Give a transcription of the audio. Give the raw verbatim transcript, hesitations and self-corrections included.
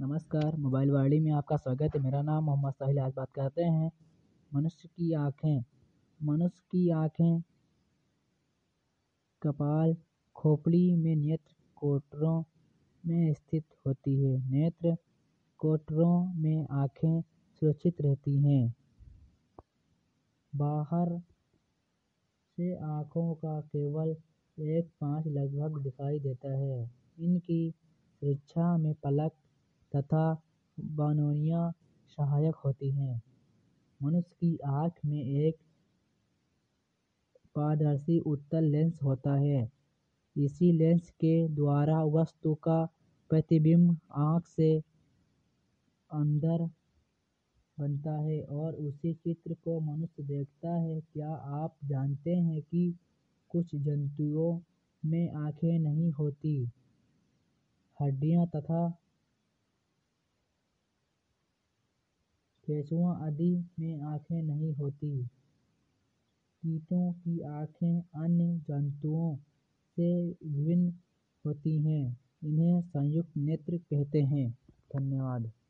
नमस्कार, मोबाइल वाणी में आपका स्वागत है। मेरा नाम मोहम्मद साहिल। आज बात करते हैं मनुष्य की आँखें। मनुष्य की आँखें कपाल, खोपड़ी में नेत्र कोटरों में स्थित होती हैं। नेत्र कोटरों में आँखें सुरक्षित रहती हैं। बाहर से आँखों का केवल एक पाँच लगभग दिखाई देता है। इनकी सुरक्षा में पलक तथा बानोनियाँ सहायक होती हैं। मनुष्य की आँख में एक पारदर्शी उत्तल लेंस होता है। इसी लेंस के द्वारा वस्तु का प्रतिबिंब आँख से अंदर बनता है और उसी चित्र को मनुष्य देखता है। क्या आप जानते हैं कि कुछ जंतुओं में आँखें नहीं होती, हड्डियाँ तथा केंचुआ आदि में आँखें नहीं होती। कीटों की आँखें अन्य जंतुओं से भिन्न होती हैं। इन्हें संयुक्त नेत्र कहते हैं। धन्यवाद।